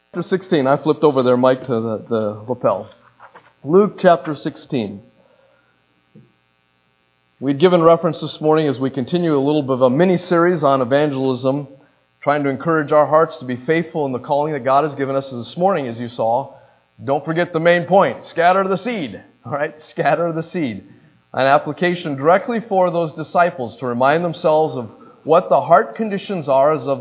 Chapter 16. I flipped over there, Mike, to the lapel. Luke chapter 16. We'd given reference this morning as we continue a little bit of a mini-series on evangelism, trying to encourage our hearts to be faithful in the calling that God has given us. And this morning, as you saw, don't forget the main point. Scatter the seed. All right? Scatter the seed. An application directly for those disciples to remind themselves of what the heart conditions are there,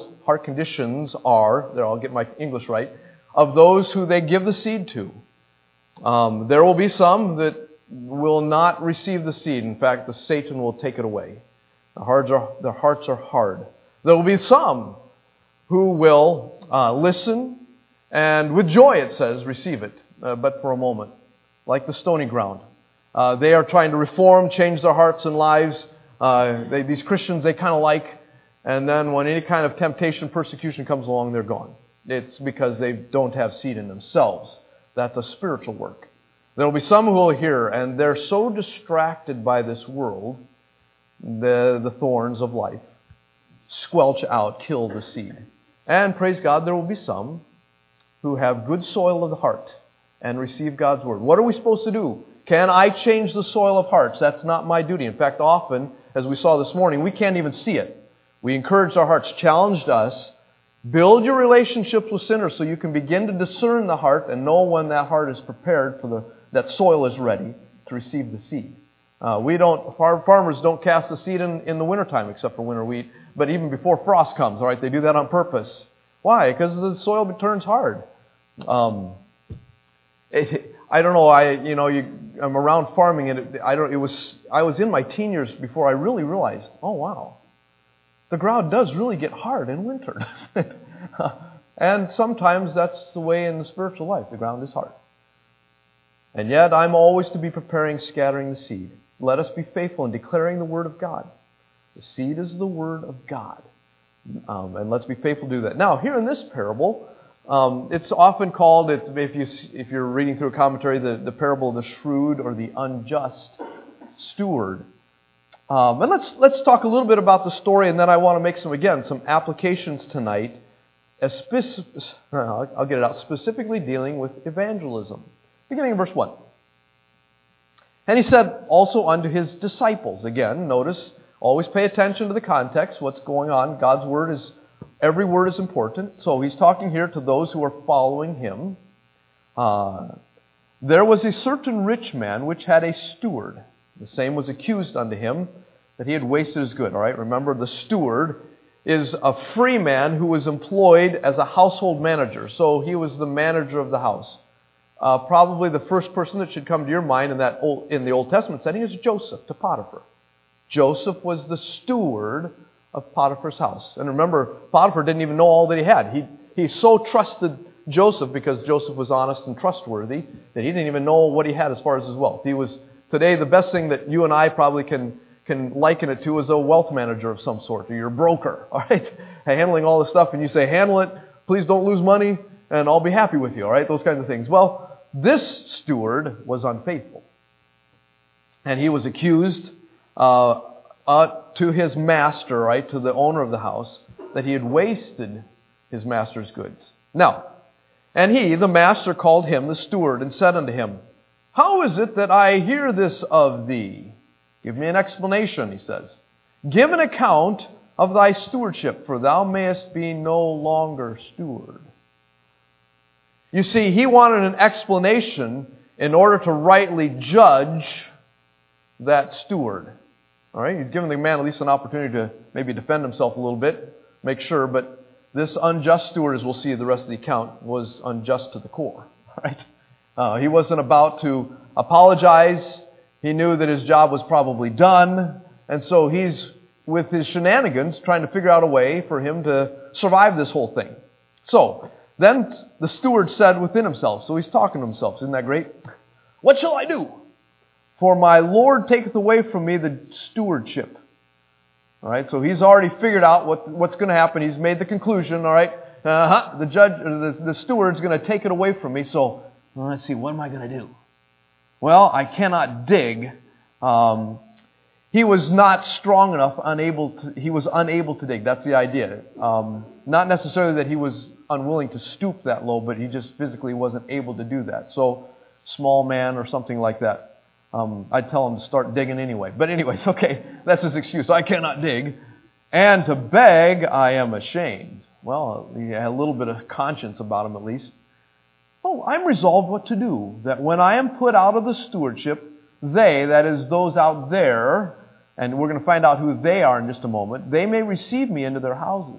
I'll get my English right, of those who they give the seed to. There will be some that will not receive the seed. In fact, Satan will take it away. Their hearts are hard. There will be some who will listen and with joy, it says, receive it, but for a moment, like the stony ground. They are trying to reform, change their hearts and lives. These Christians they kind of like, and then when any kind of temptation, persecution comes along, they're gone. It's because they don't have seed in themselves. That's a spiritual work. There will be some who will hear, and they're so distracted by this world, the thorns of life, squelch out, kill the seed. And praise God, there will be some who have good soil of the heart and receive God's word. What are we supposed to do? Can I change the soil of hearts? That's not my duty. In fact, often, as we saw this morning, we can't even see it. We encouraged our hearts, challenged us, build your relationships with sinners so you can begin to discern the heart and know when that heart is prepared that soil is ready to receive the seed. Farmers don't cast the seed in the wintertime except for winter wheat, but even before frost comes, all right, they do that on purpose. Why? Because the soil turns hard. I don't know. I'm around farming, and I was in my teen years before I really realized, oh wow, the ground does really get hard in winter. And sometimes that's the way in the spiritual life. The ground is hard. And yet I'm always to be preparing, scattering the seed. Let us be faithful in declaring the Word of God. The seed is the Word of God. And let's be faithful to do that. Now, here in this parable, it's often called, if you're reading through a commentary, the parable of the shrewd or the unjust steward. And let's talk a little bit about the story, and then I want to make some applications tonight. I'll get it out. Specifically dealing with evangelism. Beginning in verse 1. And he said also unto his disciples. Again, notice, always pay attention to the context, what's going on. God's word every word is important. So he's talking here to those who are following him. There was a certain rich man which had a steward. The same was accused unto him that he had wasted his good. All right, remember the steward is a free man who was employed as a household manager. So he was the manager of the house. Probably the first person that should come to your mind in the Old Testament setting is Joseph to Potiphar. Joseph was the steward of Potiphar's house. And remember, Potiphar didn't even know all that he had. He so trusted Joseph because Joseph was honest and trustworthy that he didn't even know what he had as far as his wealth. He was, today, the best thing that you and I probably can liken it to is a wealth manager of some sort, or your broker, all right? Handling all this stuff, and you say, handle it, please don't lose money, and I'll be happy with you, all right? Those kinds of things. Well, this steward was unfaithful. And he was accused to his master, right, to the owner of the house, that he had wasted his master's goods. Now, and he, the master, called him the steward and said unto him, How is it that I hear this of thee? Give me an explanation, he says. Give an account of thy stewardship, for thou mayest be no longer steward. You see, he wanted an explanation in order to rightly judge that steward. All right, he's given the man at least an opportunity to maybe defend himself a little bit, make sure, but this unjust steward, as we'll see the rest of the account, was unjust to the core. Right? He wasn't about to apologize. He knew that his job was probably done, and so he's, with his shenanigans, trying to figure out a way for him to survive this whole thing. So, then the steward said within himself, so he's talking to himself, isn't that great? What shall I do? For my Lord taketh away from me the stewardship. All right, so he's already figured out what's going to happen. He's made the conclusion. All right, the judge, or the steward's going to take it away from me. So let's see, what am I going to do? Well, I cannot dig. He was not strong enough, he was unable to dig. That's the idea. Not necessarily that he was unwilling to stoop that low, but he just physically wasn't able to do that. So, small man or something like that. I'd tell him to start digging anyway. But anyways, okay, that's his excuse. I cannot dig. And to beg, I am ashamed. Well, he had a little bit of conscience about him at least. Oh, I'm resolved what to do, that when I am put out of the stewardship, they, that is those out there, and we're going to find out who they are in just a moment, they may receive me into their houses.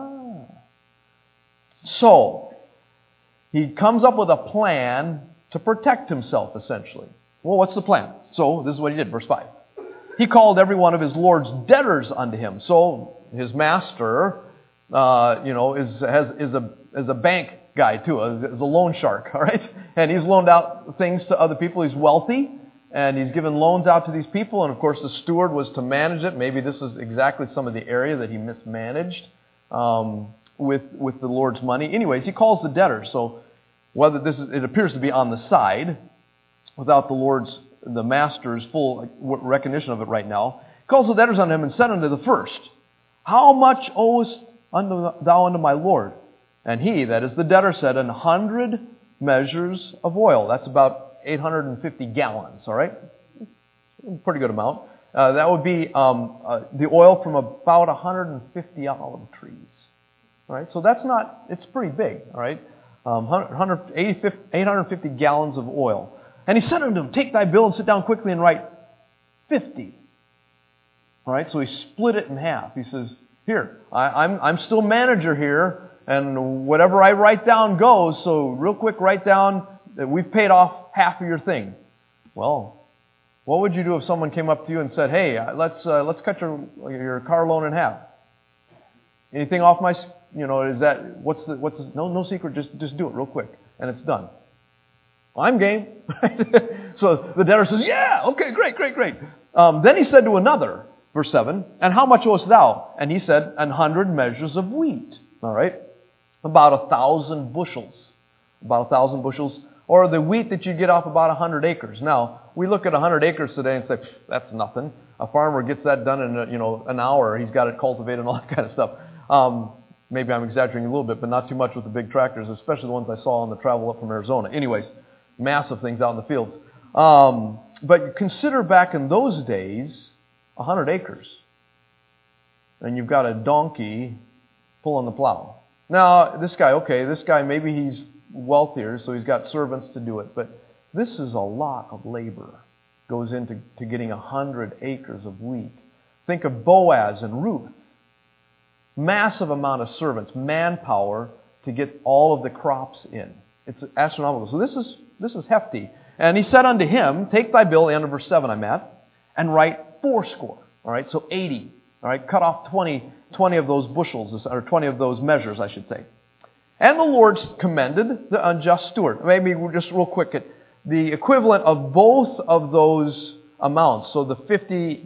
So, he comes up with a plan to protect himself, essentially. Well, what's the plan? So, this is what he did, verse 5. He called every one of his Lord's debtors unto him. So, his master, is a bank guy too, is a loan shark, all right? And he's loaned out things to other people. He's wealthy, and he's given loans out to these people. And of course, the steward was to manage it. Maybe this is exactly some of the area that he mismanaged with the Lord's money. Anyways, he calls the debtors. So whether it appears to be on the side, without the master's full recognition of it right now, he calls the debtors unto him and said unto the first, How much owest thou unto my Lord? And he, that is the debtor, said, 100 measures of oil. That's about 850 gallons, all right? Pretty good amount. That would be the oil from about 150 olive trees. All right, so it's pretty big, all right? 850 gallons of oil. And he said unto him, Take thy bill and sit down quickly and write 50. All right, so he split it in half. He says, Here, I'm still manager here, and whatever I write down goes, so real quick write down that we've paid off half of your thing. Well, what would you do if someone came up to you and said, Hey, let's cut your car loan in half? Anything off my, is that, no secret, just do it real quick, and it's done. Well, I'm game. So the debtor says, Yeah, okay, great. Then he said to another, verse 7, And how much owest thou? And he said, 100 measures of wheat. All right? About 1,000 bushels. About 1,000 bushels. Or the wheat that you get off about 100 acres. Now, we look at 100 acres today and say, that's nothing. A farmer gets that done in an hour. He's got it cultivated and all that kind of stuff. Maybe I'm exaggerating a little bit, but not too much with the big tractors, especially the ones I saw on the travel up from Arizona. Anyways, massive things out in the fields. But consider back in those days, 100 acres. And you've got a donkey pulling the plow. Now, this guy, maybe he's wealthier, so he's got servants to do it. But this is a lot of labor goes into getting 100 acres of wheat. Think of Boaz and Ruth. Massive amount of servants, manpower to get all of the crops in. It's astronomical. So this is hefty. And he said unto him, Take thy bill, end of verse 7 I'm at, and write 80. All right, so 80. All right, cut off 20 of those bushels, or 20 of those measures, I should say. And the Lord commended the unjust steward. Maybe we're just real quick at the equivalent of both of those amounts. So the 50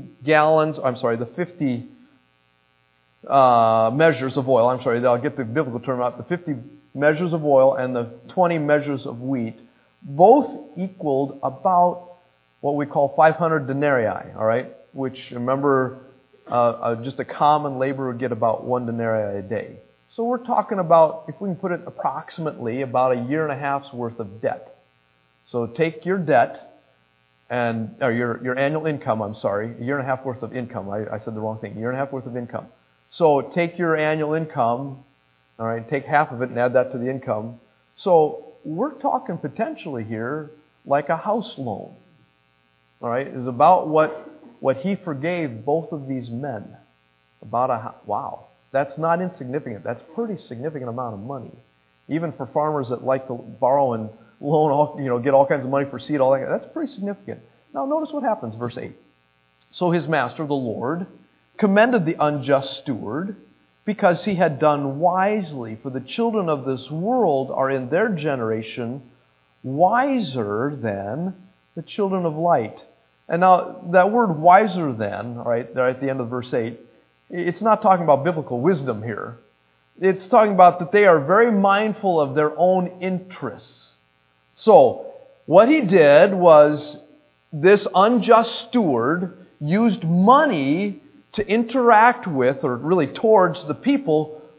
measures of oil. I'll get the biblical term out. The 50 measures of oil and the 20 measures of wheat both equaled about what we call 500 denarii, all right? Which, remember, just a common laborer would get about 1 denarii a day. So we're talking about, if we can put it approximately, about a year and a half's worth of debt. So take your debt, or your annual income, a year and a half worth of income. I said the wrong thing, a year and a half worth of income. So take your annual income, all right, take half of it and add that to the income. So we're talking potentially here like a house loan. All right, is about what he forgave both of these men. Wow, that's not insignificant. That's a pretty significant amount of money, even for farmers that like to borrow and loan, get all kinds of money for seed. All that. That's pretty significant. Now notice what happens, verse 8. So his master, the Lord, commended the unjust steward because he had done wisely. For the children of this world are in their generation wiser than the children of light. And now that word wiser than, right there at the end of verse 8, it's not talking about biblical wisdom here. It's talking about that they are very mindful of their own interests. So what he did was this unjust steward used money to interact with, or really towards, the people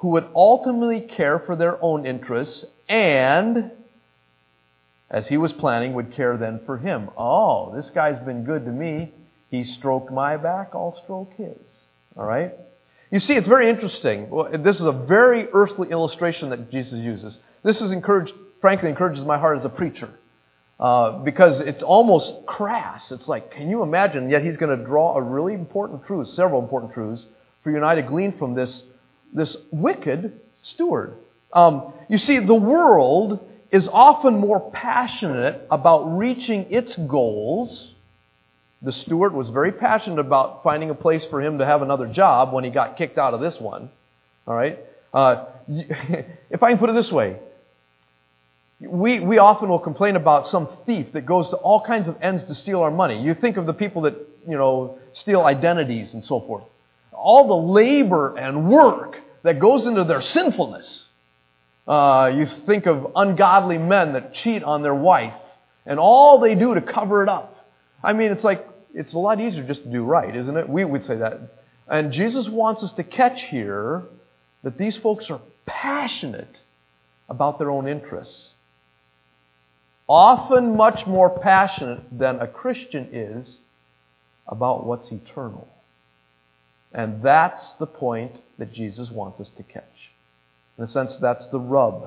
who would ultimately care for their own interests and, as he was planning, would care then for him. Oh, this guy's been good to me. He stroked my back, I'll stroke his. All right? You see, it's very interesting. This is a very earthly illustration that Jesus uses. This is frankly encourages my heart as a preacher. Because it's almost crass. It's like, can you imagine? Yet he's going to draw a really important truth, several important truths, for you and I to glean from this wicked steward. You see, the world is often more passionate about reaching its goals. The steward was very passionate about finding a place for him to have another job when he got kicked out of this one. All right? If I can put it this way, we often will complain about some thief that goes to all kinds of ends to steal our money. You think of the people that, steal identities and so forth. All the labor and work that goes into their sinfulness. You think of ungodly men that cheat on their wife and all they do to cover it up. I mean, it's a lot easier just to do right, isn't it? We would say that. And Jesus wants us to catch here that these folks are passionate about their own interests. Often much more passionate than a Christian is about what's eternal. And that's the point that Jesus wants us to catch. In a sense, that's the rub.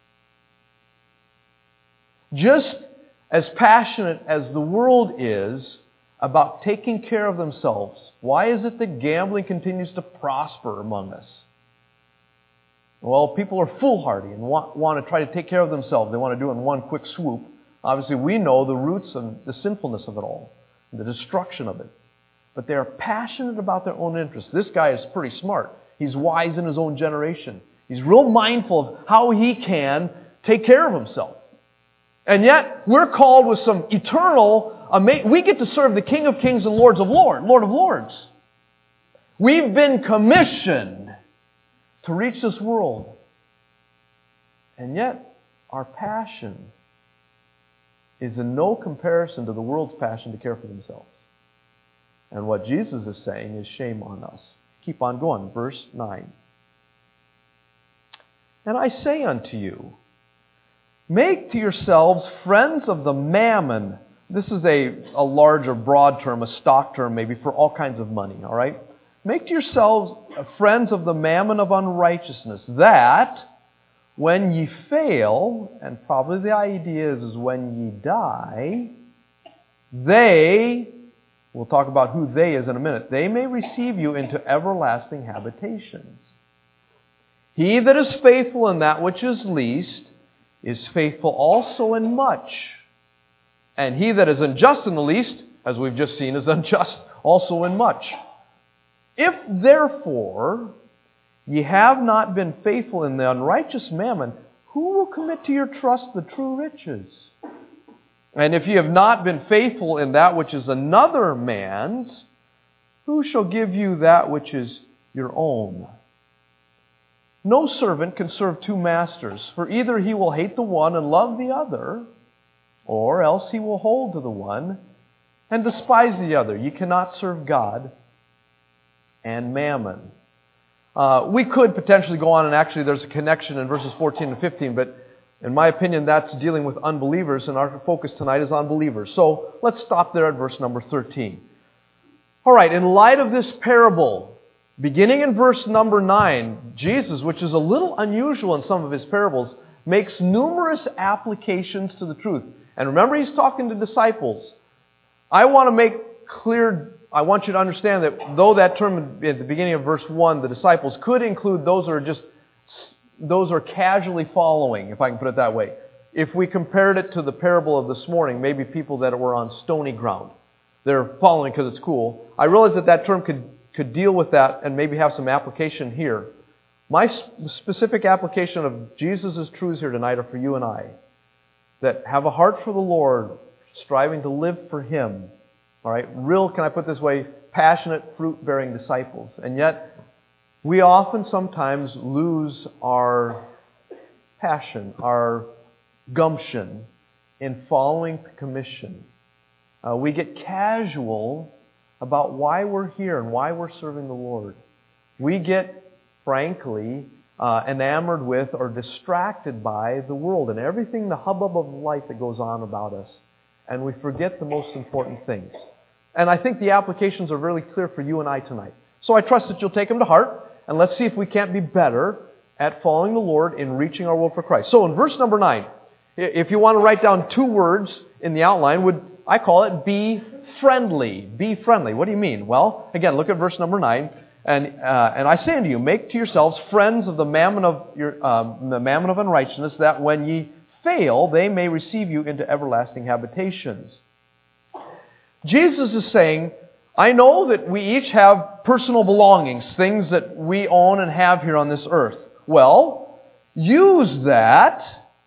Just as passionate as the world is about taking care of themselves, why is it that gambling continues to prosper among us? Well, people are foolhardy and want to try to take care of themselves. They want to do it in one quick swoop. Obviously, we know the roots and the sinfulness of it all, the destruction of it. But they are passionate about their own interests. This guy is pretty smart. He's wise in his own generation. He's real mindful of how he can take care of himself. And yet, we're called with some eternal, we get to serve the King of Kings and Lord of Lords. We've been commissioned to reach this world. And yet, our passion is in no comparison to the world's passion to care for themselves. And what Jesus is saying is shame on us. Keep on going. Verse 9. And I say unto you, make to yourselves friends of the mammon. This is a larger, broad term, a stock term maybe, for all kinds of money, all right? Make to yourselves friends of the mammon of unrighteousness, that when ye fail, and probably the idea is when ye die, they, we'll talk about who they is in a minute, they may receive you into everlasting habitations. He that is faithful in that which is least is faithful also in much. And he that is unjust in the least, as we've just seen, is unjust also in much. If therefore ye have not been faithful in the unrighteous mammon, who will commit to your trust the true riches? And if ye have not been faithful in that which is another man's, who shall give you that which is your own? No servant can serve two masters, for either he will hate the one and love the other, or else he will hold to the one and despise the other. You cannot serve God and mammon. We could potentially go on, and actually there's a connection in verses 14 and 15, but in my opinion that's dealing with unbelievers, and our focus tonight is on believers. So let's stop there at verse number 13. All right, in light of this parable, beginning in verse number 9, Jesus, which is a little unusual in some of his parables, makes numerous applications to the truth. And remember, he's talking to disciples. I want to make clear, I want you to understand that though that term at the beginning of verse 1, the disciples, could include those who are casually following, if I can put it that way. If we compared it to the parable of this morning, maybe people that were on stony ground. They're following because it's cool. I realize that term could deal with that and maybe have some application here. My specific application of Jesus' truths here tonight are for you and I, that have a heart for the Lord, striving to live for Him. All right, real, can I put it this way, passionate, fruit-bearing disciples. And yet, we often sometimes lose our passion, our gumption in following the commission. We get casual about why we're here and why we're serving the Lord. We get, frankly, enamored with or distracted by the world and everything, the hubbub of life that goes on about us. And we forget the most important things. And I think the applications are really clear for you and I tonight. So I trust that you'll take them to heart, and let's see if we can't be better at following the Lord in reaching our world for Christ. So in verse number 9, if you want to write down 2 words in the outline, I call it be friendly. Be friendly. What do you mean? Well, again, look at verse number 9. And I say unto you, make to yourselves friends of the mammon of unrighteousness, that when ye fail, they may receive you into everlasting habitations. Jesus is saying, I know that we each have personal belongings, things that we own and have here on this earth. Well, use that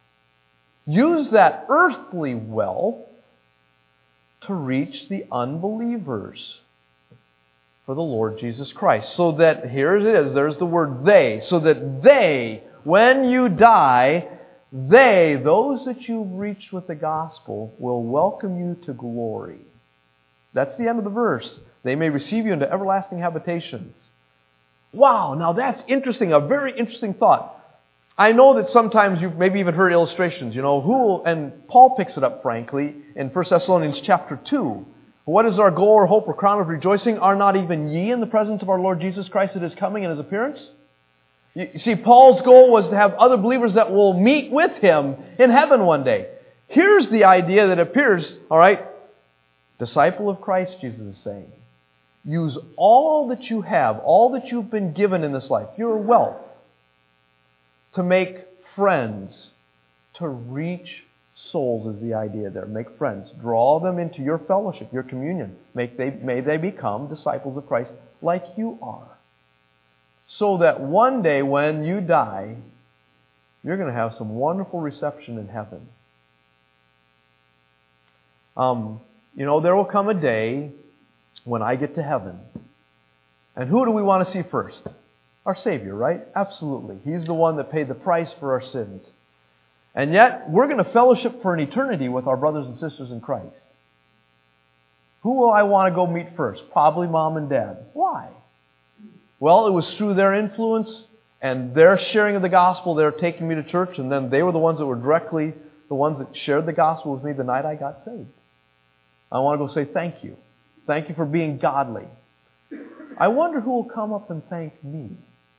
earthly wealth to reach the unbelievers for the Lord Jesus Christ. So that, here it is, there's the word they, so that they, when you die, those that you've reached with the gospel, will welcome you to glory. That's the end of the verse. They may receive you into everlasting habitations. Wow, now that's interesting, a very interesting thought. I know that sometimes you've maybe even heard illustrations, and Paul picks it up, frankly, in 1 Thessalonians chapter 2. What is our goal or hope or crown of rejoicing? Are not even ye in the presence of our Lord Jesus Christ at His coming and His appearance? You see, Paul's goal was to have other believers that will meet with him in heaven one day. Here's the idea that appears, all right, disciple of Christ, Jesus is saying. Use all that you have, all that you've been given in this life, your wealth, to make friends, to reach souls is the idea there. Make friends. Draw them into your fellowship, your communion. May they become disciples of Christ like you are. So that one day when you die, you're going to have some wonderful reception in heaven. There will come a day when I get to heaven. And who do we want to see first? Our Savior, right? Absolutely. He's the one that paid the price for our sins. And yet, we're going to fellowship for an eternity with our brothers and sisters in Christ. Who will I want to go meet first? Probably mom and dad. Why? Well, it was through their influence and their sharing of the gospel, they're taking me to church, and then they were the ones that were directly the ones that shared the gospel with me the night I got saved. I want to go say thank you. Thank you for being godly. I wonder who will come up and thank me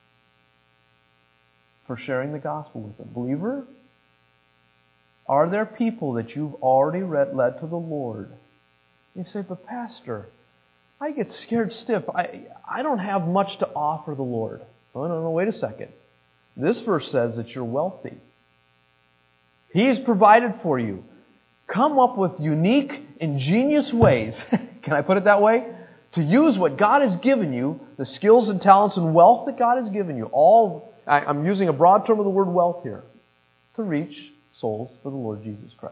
for sharing the gospel with them. Believer, are there people that you've already led to the Lord? You say, but Pastor, I get scared stiff. I don't have much to offer the Lord. Oh, no, wait a second. This verse says that you're wealthy. He's provided for you. Come up with unique, ingenious ways, can I put it that way? To use what God has given you, the skills and talents and wealth that God has given you. I'm using a broad term of the word wealth here. To reach souls for the Lord Jesus Christ.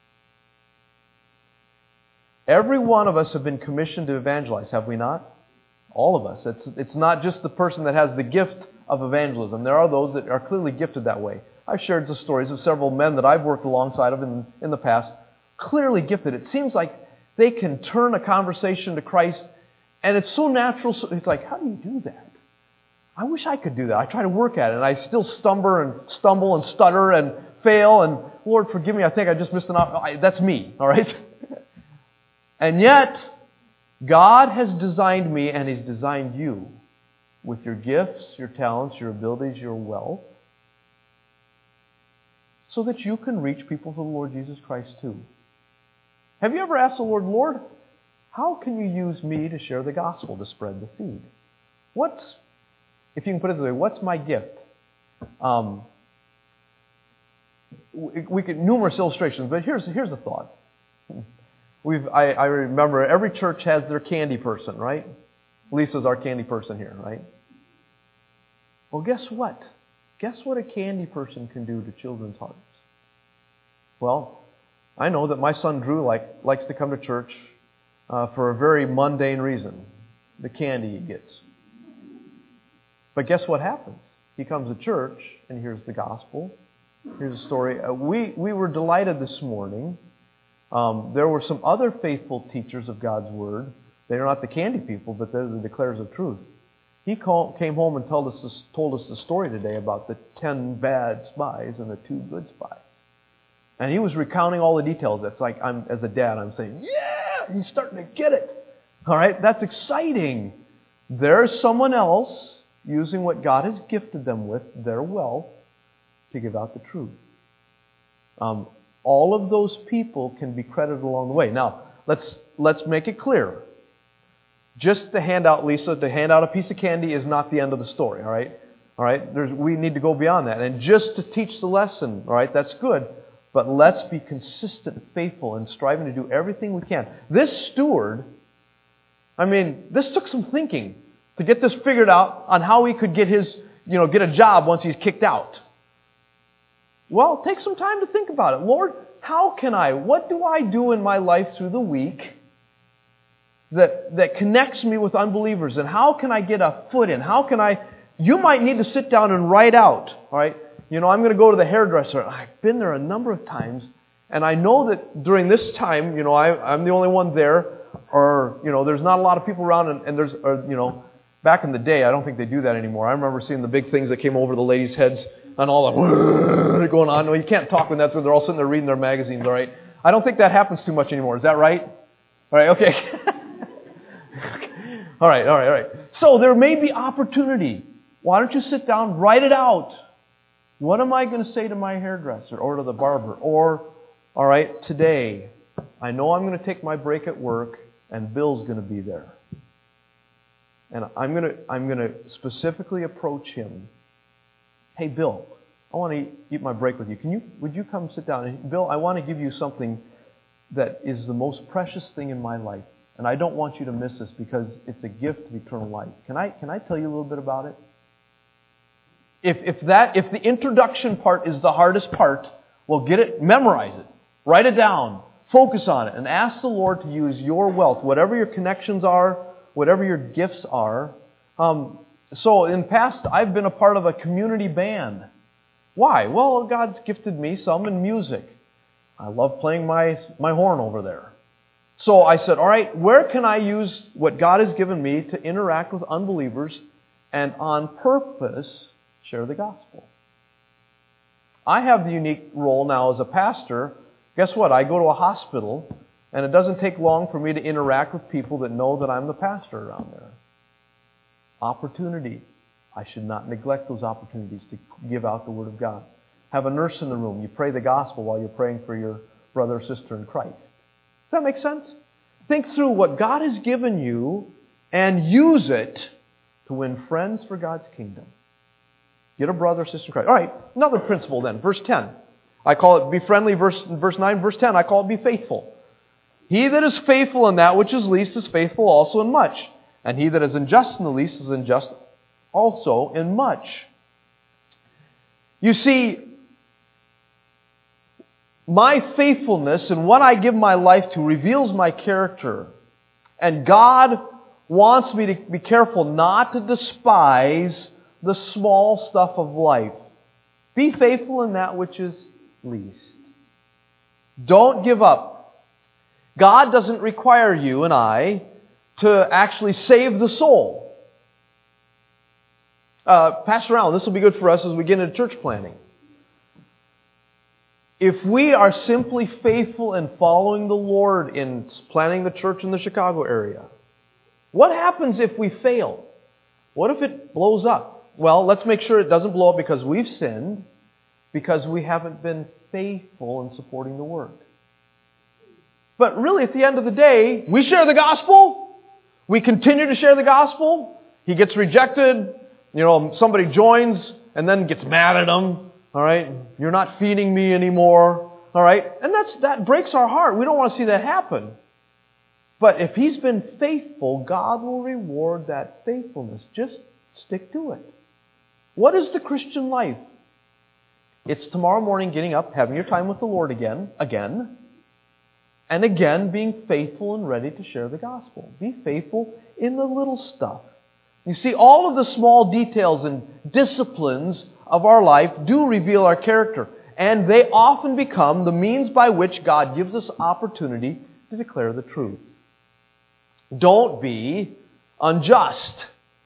Every one of us have been commissioned to evangelize, have we not? All of us. It's not just the person that has the gift of evangelism. There are those that are clearly gifted that way. I've shared the stories of several men that I've worked alongside of in the past, clearly gifted. It seems like they can turn a conversation to Christ, and it's so natural. It's like, how do you do that? I wish I could do that. I try to work at it, and I still stumble and stutter and fail, and Lord, forgive me, I think I just missed an opportunity. That's me, all right? And yet, God has designed me and He's designed you with your gifts, your talents, your abilities, your wealth, so that you can reach people for the Lord Jesus Christ too. Have you ever asked the Lord, Lord, how can you use me to share the gospel, to spread the seed? If you can put it this way, what's my gift? We could numerous illustrations, but here's the thought. I remember every church has their candy person, right? Lisa's our candy person here, right? Well, guess what? Guess what a candy person can do to children's hearts? Well, I know that my son Drew likes to come to church for a very mundane reason. The candy he gets. But guess what happens? He comes to church and hears the gospel. Here's a story. We were delighted this morning. There were some other faithful teachers of God's Word. They are not the candy people, but they're the declarers of truth. came home and told us the story today about the 10 bad spies and the 2 good spies. And he was recounting all the details. It's like, as a dad, I'm saying, yeah, he's starting to get it. All right, that's exciting. There's someone else using what God has gifted them with, their wealth, to give out the truth. All of those people can be credited along the way. Now, let's make it clear. Just to hand out, Lisa, to hand out a piece of candy is not the end of the story, all right? All right? We need to go beyond that. And just to teach the lesson, all right, that's good. But let's be consistent and faithful in striving to do everything we can. This steward, this took some thinking to get this figured out on how he could get get a job once he's kicked out. Well, take some time to think about it. Lord, what do I do in my life through the week that connects me with unbelievers? And how can I get a foot in? You might need to sit down and write out, all right? I'm going to go to the hairdresser. I've been there a number of times, and I know that during this time, I'm the only one there, or, there's not a lot of people around, and there's, back in the day, I don't think they do that anymore. I remember seeing the big things that came over the ladies' heads and all that going on. No, you can't talk when that's when they're all sitting there reading their magazines, all right? I don't think that happens too much anymore. Is that right? All right, okay. All right. So there may be opportunity. Why don't you sit down, write it out? What am I going to say to my hairdresser or to the barber? Or, all right, today, I know I'm going to take my break at work and Bill's going to be there. And I'm going to specifically approach him. Hey, Bill, I want to eat my break with you. Would you come sit down? And, Bill, I want to give you something that is the most precious thing in my life. And I don't want you to miss this because it's a gift of eternal life. Can I tell you a little bit about it? If the introduction part is the hardest part, well, get it, memorize it, write it down, focus on it, and ask the Lord to use your wealth, whatever your connections are, whatever your gifts are. So in the past, I've been a part of a community band. Why? Well, God's gifted me some in music. I love playing my horn over there. So I said, all right, where can I use what God has given me to interact with unbelievers and on purpose share the gospel? I have the unique role now as a pastor. Guess what? I go to a hospital, and it doesn't take long for me to interact with people that know that I'm the pastor around there. Opportunity. I should not neglect those opportunities to give out the Word of God. Have a nurse in the room. You pray the gospel while you're praying for your brother or sister in Christ. Does that make sense? Think through what God has given you and use it to win friends for God's kingdom. Get a brother or sister in Christ. All right, another principle then. Verse 10. I call it be friendly. Verse 9, verse 10, I call it be faithful. He that is faithful in that which is least is faithful also in much. And he that is unjust in the least is unjust also in much. You see, my faithfulness and what I give my life to reveals my character. And God wants me to be careful not to despise the small stuff of life. Be faithful in that which is least. Don't give up. God doesn't require you and I to actually save the soul. Pastor Allen, this will be good for us as we get into church planning. If we are simply faithful in following the Lord in planning the church in the Chicago area, what happens if we fail? What if it blows up? Well, let's make sure it doesn't blow up because we've sinned, because we haven't been faithful in supporting the work. But really, at the end of the day, we share the gospel. We continue to share the gospel. He gets rejected. Somebody joins and then gets mad at him. All right, you're not feeding me anymore. All right, and that breaks our heart. We don't want to see that happen. But if he's been faithful, God will reward that faithfulness. Just stick to it. What is the Christian life? It's tomorrow morning getting up, having your time with the Lord again, and again being faithful and ready to share the gospel. Be faithful in the little stuff. You see, all of the small details and disciplines of our life do reveal our character, and they often become the means by which God gives us opportunity to declare the truth. Don't be unjust.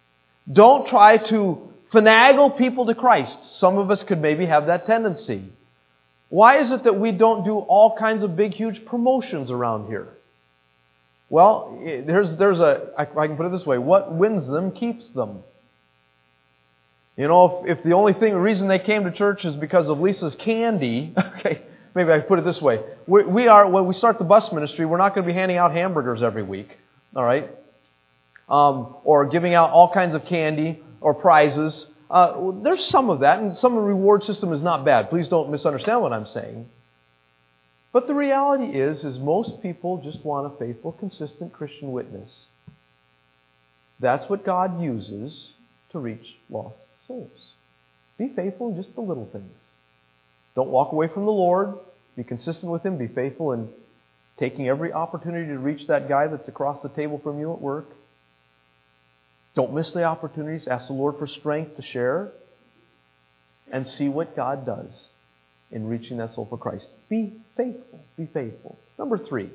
Don't try to finagle people to Christ. Some of us could maybe have that tendency. Why is it that we don't do all kinds of big, huge promotions around here? Well, I can put it this way. What wins them keeps them. You know, if the only reason they came to church is because of Lisa's candy, okay, maybe I put it this way. When we start the bus ministry, we're not going to be handing out hamburgers every week, all right? Or giving out all kinds of candy or prizes. There's some of that, and some of the reward system is not bad. Please don't misunderstand what I'm saying. But the reality is most people just want a faithful, consistent Christian witness. That's what God uses to reach lost souls. Be faithful in just the little things. Don't walk away from the Lord. Be consistent with Him. Be faithful in taking every opportunity to reach that guy that's across the table from you at work. Don't miss the opportunities. Ask the Lord for strength to share. And see what God does in reaching that soul for Christ. Be faithful. Be faithful. Number 3.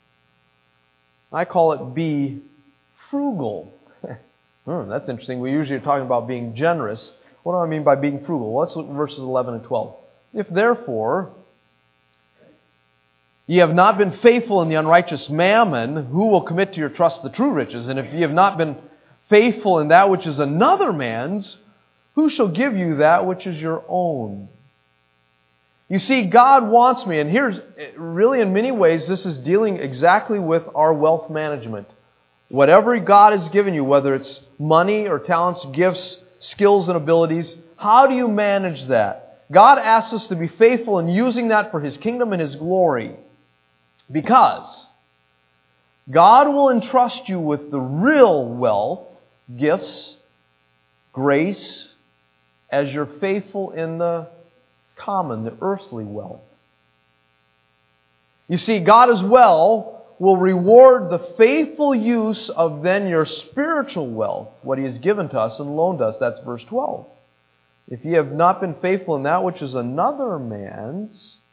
I call it be frugal. That's interesting. We usually are talking about being generous. What do I mean by being frugal? Well, let's look at verses 11 and 12. If therefore ye have not been faithful in the unrighteous mammon, who will commit to your trust the true riches? And if ye have not been faithful in that which is another man's, who shall give you that which is your own? You see, God wants me, and here's, really in many ways, this is dealing exactly with our wealth management. Whatever God has given you, whether it's money or talents, gifts, skills and abilities, how do you manage that? God asks us to be faithful in using that for His kingdom and His glory. Because God will entrust you with the real wealth, gifts, grace, as you're faithful in the common, the earthly wealth. You see, God as well will reward the faithful use of then your spiritual wealth, what He has given to us and loaned us. That's verse 12. If ye have not been faithful in that which is another man's,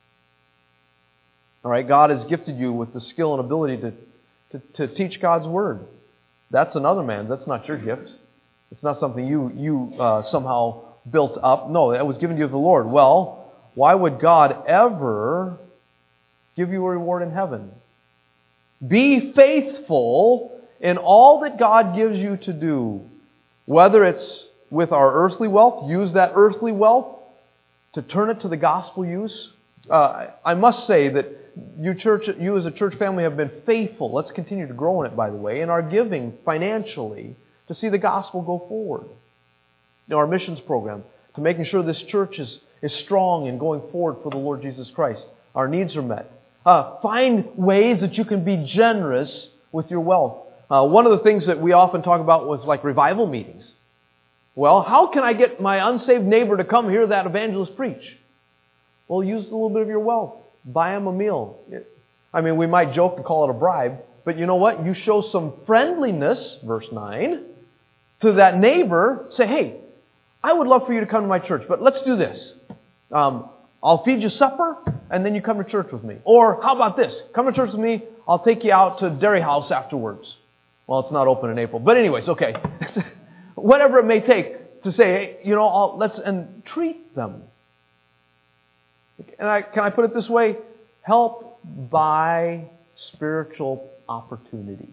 all right, God has gifted you with the skill and ability to teach God's Word. That's another man's. That's not your gift. It's not something you somehow built up. No, that was given to you of the Lord. Well, why would God ever give you a reward in heaven? Be faithful in all that God gives you to do. Whether it's with our earthly wealth, use that earthly wealth to turn it to the gospel use. I must say that you as a church family have been faithful. Let's continue to grow in it, by the way, in our giving financially to see the gospel go forward. Our missions program, to making sure this church is strong and going forward for the Lord Jesus Christ. Our needs are met. Find ways that you can be generous with your wealth. One of the things that we often talk about was like revival meetings. Well, how can I get my unsaved neighbor to come hear that evangelist preach? Well, use a little bit of your wealth. Buy him a meal. I mean, we might joke and call it a bribe, but you know what? You show some friendliness, verse 9, to that neighbor. Say, hey, I would love for you to come to my church, but let's do this. I'll feed you supper, and then you come to church with me. Or how about this? Come to church with me, I'll take you out to Dairy House afterwards. Well, it's not open in April. But anyways, okay. Whatever it may take to say, hey, let's treat them. Can I put it this way? Help buy spiritual opportunity.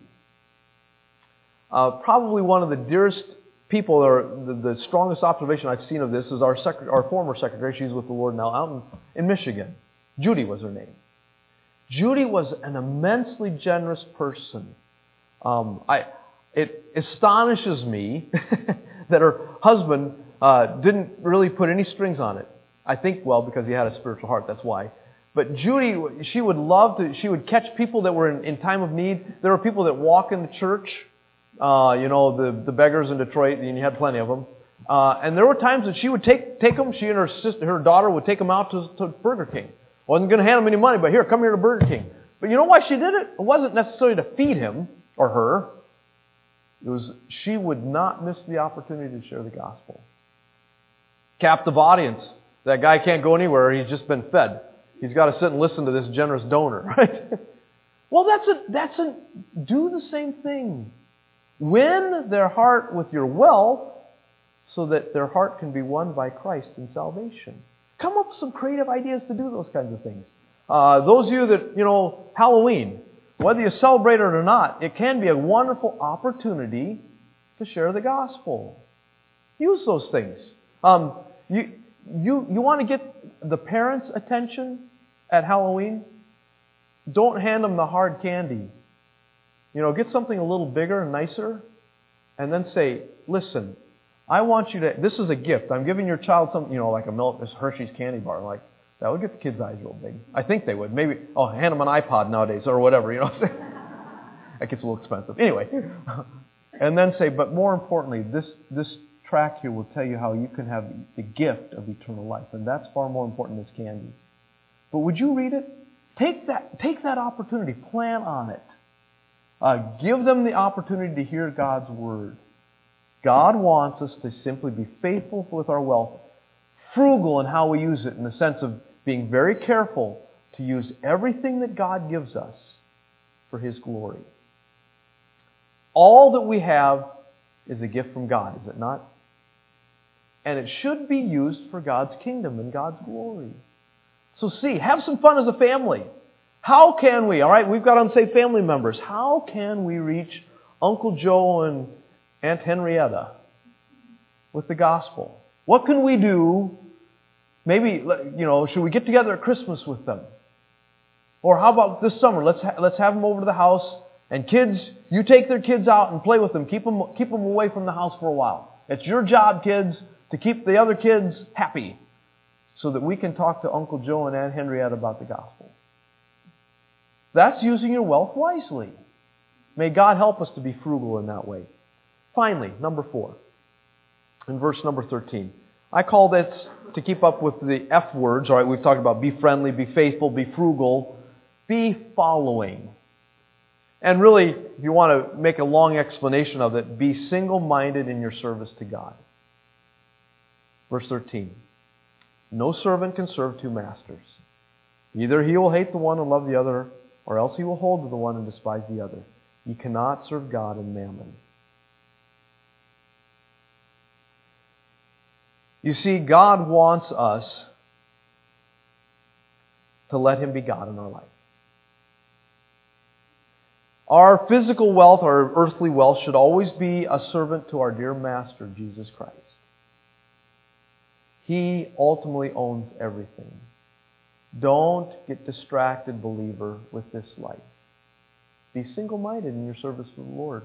Probably one of the dearest people, or the strongest observation I've seen of this is our former secretary. She's with the Lord now out in Michigan. Judy was her name. Judy was an immensely generous person. It astonishes me that her husband didn't really put any strings on it. I think, well, because he had a spiritual heart, that's why. But Judy, she would catch people that were in time of need. There were people that walk in the church, the beggars in Detroit, and you had plenty of them. And there were times that she would take them, she and her daughter would take them out to Burger King. Wasn't going to hand them any money, but here, come here to Burger King. But you know why she did it? It wasn't necessarily to feed him or her. It was she would not miss the opportunity to share the gospel. Captive audience. That guy can't go anywhere. He's just been fed. He's got to sit and listen to this generous donor, right? Well, do the same thing. Win their heart with your wealth so that their heart can be won by Christ in salvation. Come up with some creative ideas to do those kinds of things. Those of you that, Halloween, whether you celebrate it or not, it can be a wonderful opportunity to share the gospel. Use those things. You want to get the parents' attention at Halloween? Don't hand them the hard candy. Get something a little bigger and nicer, and then say, listen, I want you to, this is a gift. I'm giving your child something, like this Hershey's candy bar. Like, that would get the kids' eyes real big. I think they would. Maybe, hand them an iPod nowadays or whatever, That gets a little expensive. Anyway. And then say, but more importantly, this tract here will tell you how you can have the gift of eternal life. And that's far more important than this candy. But would you read it? Take that opportunity. Plan on it. Give them the opportunity to hear God's Word. God wants us to simply be faithful with our wealth, frugal in how we use it, in the sense of being very careful to use everything that God gives us for His glory. All that we have is a gift from God, is it not? And it should be used for God's kingdom and God's glory. So have some fun as a family. How can we, all right, we've got unsaved family members. How can we reach Uncle Joe and Aunt Henrietta with the gospel? What can we do? Maybe, should we get together at Christmas with them? Or how about this summer? Let's have them over to the house. And kids, you take their kids out and play with them. Keep them away from the house for a while. It's your job, kids, to keep the other kids happy so that we can talk to Uncle Joe and Aunt Henrietta about the gospel. That's using your wealth wisely. May God help us to be frugal in that way. Finally, number 4, in verse number 13. I call this, to keep up with the F words, all right, we've talked about be friendly, be faithful, be frugal, be following. And really, if you want to make a long explanation of it, be single-minded in your service to God. Verse 13. No servant can serve two masters. Either he will hate the one and love the other, or else he will hold to the one and despise the other. You cannot serve God and mammon. You see, God wants us to let Him be God in our life. Our physical wealth, our earthly wealth, should always be a servant to our dear Master, Jesus Christ. He ultimately owns everything. Don't get distracted, believer, with this life. Be single-minded in your service for the Lord.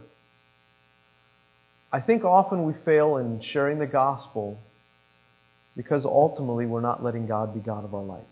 I think often we fail in sharing the gospel because ultimately we're not letting God be God of our life.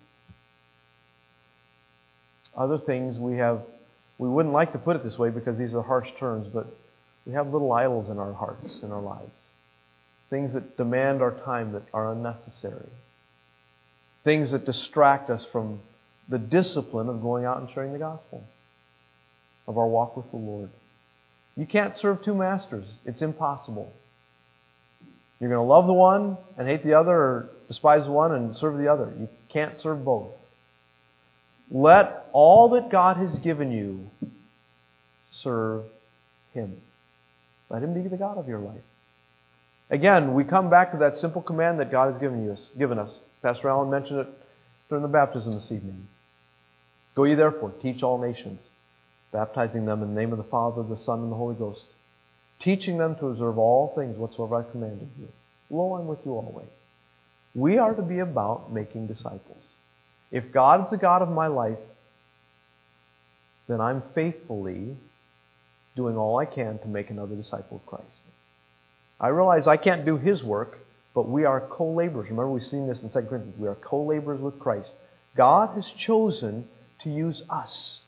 Other things we wouldn't like to put it this way because these are harsh terms, but we have little idols in our hearts, in our lives. Things that demand our time that are unnecessary. Things that distract us from the discipline of going out and sharing the gospel, of our walk with the Lord. You can't serve two masters. It's impossible. You're going to love the one and hate the other, or despise the one and serve the other. You can't serve both. Let all that God has given you serve Him. Let Him be the God of your life. Again, we come back to that simple command that God has given us. Pastor Allen mentioned it during the baptism this evening. Go ye therefore, teach all nations, baptizing them in the name of the Father, the Son, and the Holy Ghost, teaching them to observe all things whatsoever I commanded you. Lo, I'm with you always. We are to be about making disciples. If God is the God of my life, then I'm faithfully doing all I can to make another disciple of Christ. I realize I can't do His work, but we are co-laborers. Remember, we've seen this in 2 Corinthians. We are co-laborers with Christ. God has chosen to use us.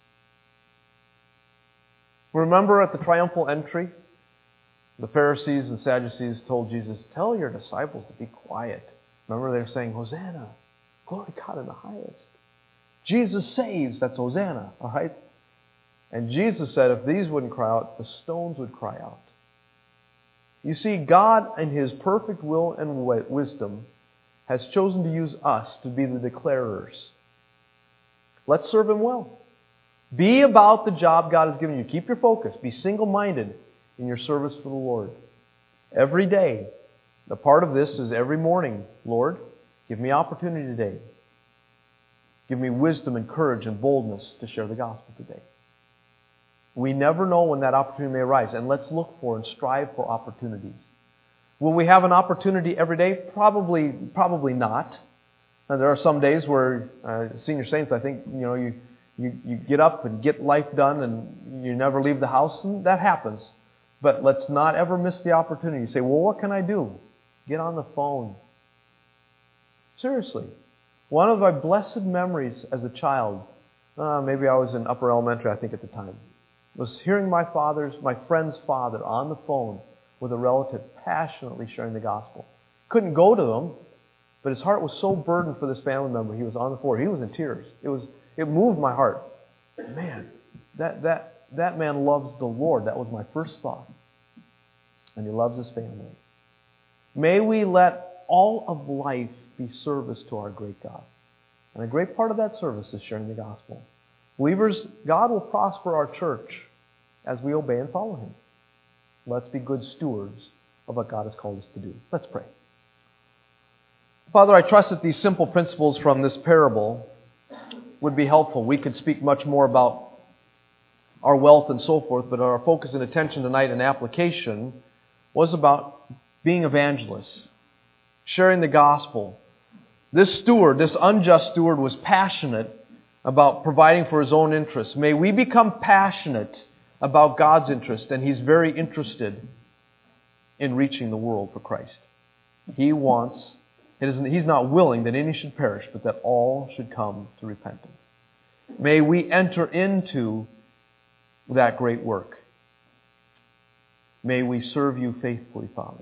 Remember at the triumphal entry, the Pharisees and Sadducees told Jesus, tell your disciples to be quiet. Remember they were saying, Hosanna, glory to God in the highest. Jesus saves, that's Hosanna, all right? And Jesus said if these wouldn't cry out, the stones would cry out. You see, God in His perfect will and wisdom has chosen to use us to be the declarers. Let's serve Him well. Be about the job God has given you. Keep your focus. Be single-minded. in your service for the Lord. Every day, the part of this is every morning, Lord, give me opportunity today. Give me wisdom and courage and boldness to share the gospel today. We never know when that opportunity may arise, and let's look for and strive for opportunities. Will we have an opportunity every day? Probably not. Now, there are some days where senior saints, I think, you get up and get life done, and you never leave the house, and that happens. But let's not ever miss the opportunity. You say, well, what can I do? Get on the phone. Seriously. One of my blessed memories as a child, maybe I was in upper elementary, I think at the time, was hearing my friend's father on the phone with a relative passionately sharing the gospel. Couldn't go to them, but his heart was so burdened for this family member. He was on the floor. He was in tears. It moved my heart. Man, that man loves the Lord. That was my first thought. And he loves his family. May we let all of life be service to our great God. And a great part of that service is sharing the gospel. Believers, God will prosper our church as we obey and follow Him. Let's be good stewards of what God has called us to do. Let's pray. Father, I trust that these simple principles from this parable would be helpful. We could speak much more about our wealth and so forth, but our focus and attention tonight and application was about being evangelists, sharing the gospel. This unjust steward, was passionate about providing for his own interests. May we become passionate about God's interest, and He's very interested in reaching the world for Christ. He's not willing that any should perish, but that all should come to repentance. May we enter into that great work. May we serve You faithfully, Father.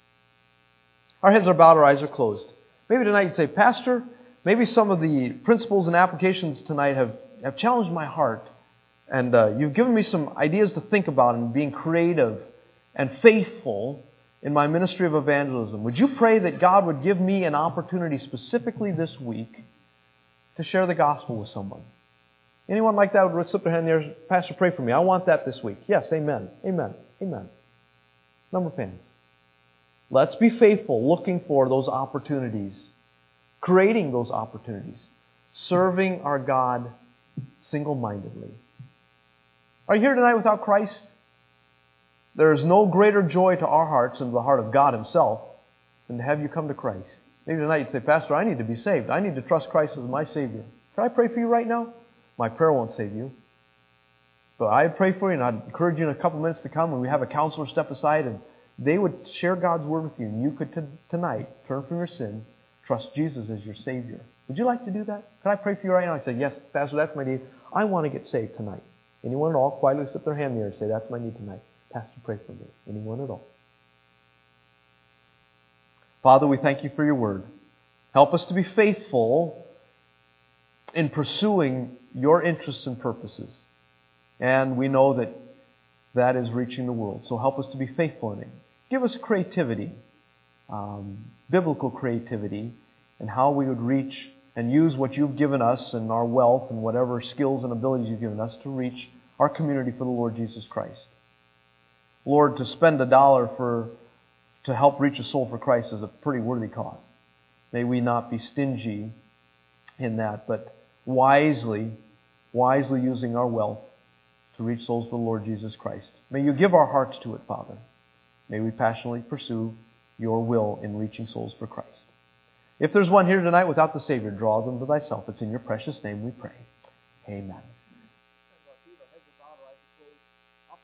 Our heads are bowed, our eyes are closed. Maybe tonight you'd say, Pastor, maybe some of the principles and applications tonight have challenged my heart. And you've given me some ideas to think about in being creative and faithful in my ministry of evangelism. Would you pray that God would give me an opportunity specifically this week to share the gospel with someone? Anyone like that would slip their hand there? Pastor, pray for me. I want that this week. Yes, amen. Amen. Amen. Number of hands. Let's be faithful, looking for those opportunities, creating those opportunities, serving our God single-mindedly. Are you here tonight without Christ? There is no greater joy to our hearts and to the heart of God Himself than to have you come to Christ. Maybe tonight you'd say, Pastor, I need to be saved. I need to trust Christ as my Savior. Can I pray for you right now? My prayer won't save you. But I'd pray for you, and I'd encourage you in a couple minutes to come when we have a counselor step aside, and they would share God's Word with you. And you could tonight turn from your sin, trust Jesus as your Savior. Would you like to do that? Can I pray for you right now? I said, yes, Pastor, that's my need. I want to get saved tonight. Anyone at all? Quietly slip their hand there and say, that's my need tonight. Pastor, pray for me. Anyone at all? Father, we thank You for Your Word. Help us to be faithful in pursuing Your interests and purposes. And we know that that is reaching the world. So help us to be faithful in it. Give us creativity, biblical creativity, and how we would reach and use what You've given us and our wealth and whatever skills and abilities You've given us to reach our community for the Lord Jesus Christ. Lord, to spend $1 to help reach a soul for Christ is a pretty worthy cause. May we not be stingy in that, but wisely using our wealth to reach souls for the Lord Jesus Christ. May You give our hearts to it, Father. May we passionately pursue Your will in reaching souls for Christ. If there's one here tonight without the Savior, draw them to Thyself. It's in Your precious name we pray. Amen.